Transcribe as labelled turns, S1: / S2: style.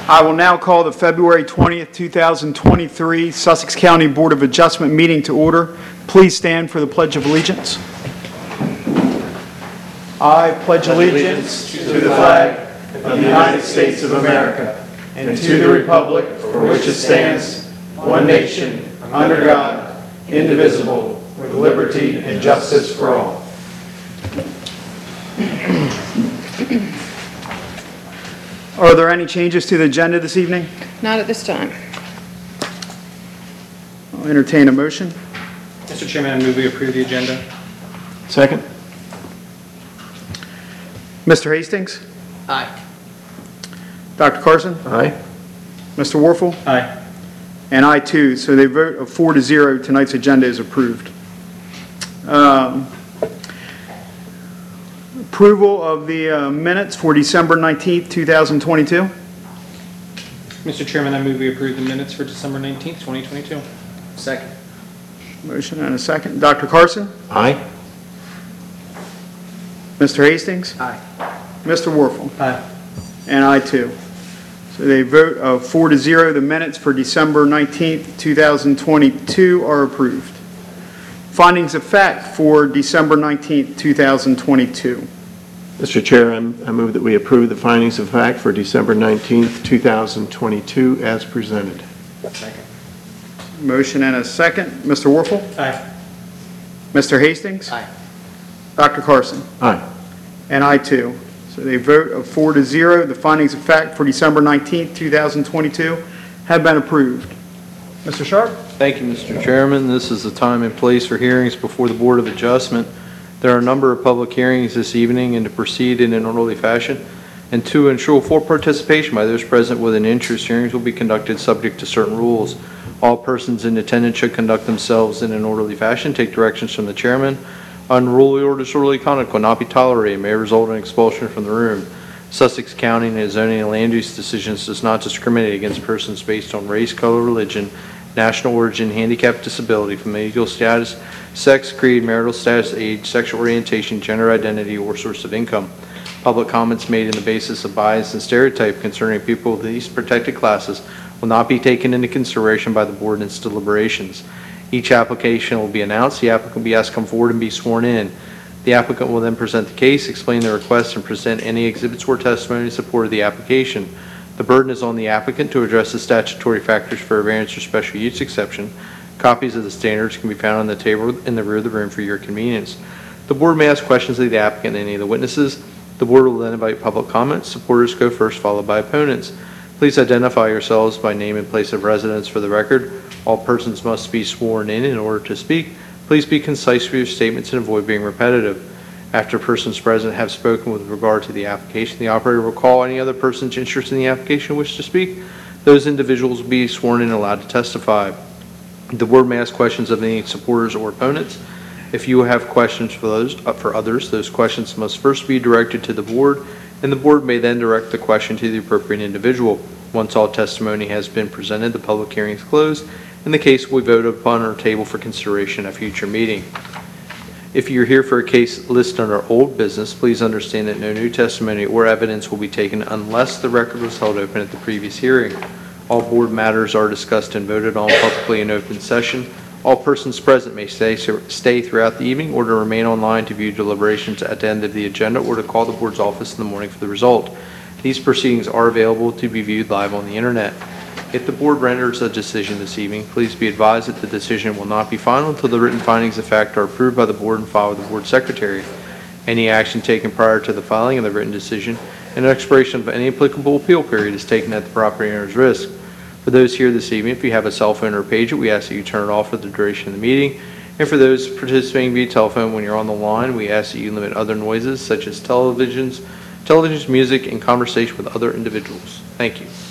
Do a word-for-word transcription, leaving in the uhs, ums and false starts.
S1: I will now call the February twentieth, two thousand twenty-three Sussex County Board of Adjustment meeting to order. Please stand for the Pledge of Allegiance. I pledge allegiance to the flag of the United States of America and to the republic for which it stands, one nation, under God, indivisible, with liberty and justice for all. Are there any changes to the agenda this evening?
S2: Not at this time.
S1: I'll entertain a motion.
S3: Mister Chairman, I move we approve the agenda.
S1: Second. Mister Hastings?
S3: Aye.
S1: Doctor Carson?
S4: Aye.
S1: Mister Warfel?
S3: Aye.
S1: And I too. So they vote of four to zero. Tonight's agenda is approved. Um, approval of the uh, minutes for December nineteenth, two thousand twenty-two.
S3: Mister Chairman, I move we approve the minutes for December nineteenth, twenty twenty-two. Second.
S1: Motion and a second. Doctor Carson?
S4: Aye.
S1: Mister Hastings?
S3: Aye.
S1: Mister Warfel?
S3: Aye.
S1: And I too. So they vote of four to zero. The minutes for December nineteenth, two thousand twenty-two are approved. Findings of fact for December nineteenth, two thousand twenty-two.
S4: Mister Chair, I'm, I move that we approve the findings of fact for December nineteenth, two thousand twenty-two as presented.
S3: Second.
S1: Motion and a second. Mister Warfel?
S3: Aye.
S1: Mister Hastings?
S3: Aye.
S1: Doctor Carson?
S4: Aye.
S1: And I too. So they vote of four to zero. The findings of fact for December nineteenth, two thousand twenty-two have been approved. Mister Sharp?
S5: Thank you, Mister Chairman. This is the time and place for hearings before the Board of Adjustment. There are a number of public hearings this evening, and to proceed in an orderly fashion and to ensure full participation by those present with an interest, hearings will be conducted subject to certain rules. All persons in attendance should conduct themselves in an orderly fashion, take directions from the chairman. Unruly or disorderly conduct will not be tolerated, may result in expulsion from the room. Sussex County and its zoning and land use decisions does not discriminate against persons based on race, color, religion, national origin, handicap, disability, familial status, sex, creed, marital status, age, sexual orientation, gender identity, or source of income. Public comments made in the basis of bias and stereotype concerning people of these protected classes will not be taken into consideration by the board in its deliberations. Each application will be announced. The applicant will be asked to come forward and be sworn in. The applicant will then present the case, explain the request, and present any exhibits or testimony in support of the application. The burden is on the applicant to address the statutory factors for a variance or special use exception. Copies of the standards can be found on the table in the rear of the room for your convenience. The board may ask questions of the applicant and any of the witnesses. The board will then invite public comments. Supporters go first, followed by opponents. Please identify yourselves by name and place of residence for the record. All persons must be sworn in in order to speak. Please be concise with your statements and avoid being repetitive. After persons present have spoken with regard to the application, the operator will call any other persons interested in the application who wish to speak. Those individuals will be sworn in and allowed to testify. The board may ask questions of any supporters or opponents. If you have questions for those uh, for others, those questions must first be directed to the board, and the board may then direct the question to the appropriate individual. Once all testimony has been presented, the public hearing is closed, and the case will be voted upon or tabled for consideration at a future meeting. If you're here for a case listed under old business, please understand that no new testimony or evidence will be taken unless the record was held open at the previous hearing. All board matters are discussed and voted on publicly in open session. All persons present may stay, stay throughout the evening or to remain online to view deliberations at the end of the agenda or to call the board's office in the morning for the result. These proceedings are available to be viewed live on the internet. If the board renders a decision this evening, please be advised that the decision will not be final until the written findings of fact are approved by the board and filed with the board secretary. Any action taken prior to the filing of the written decision and an expiration of any applicable appeal period is taken at the property owner's risk. For those here this evening, if you have a cell phone or pager, we ask that you turn it off for the duration of the meeting. And for those participating via telephone, when you're on the line, we ask that you limit other noises such as televisions, televisions, music, and conversation with other individuals. Thank you.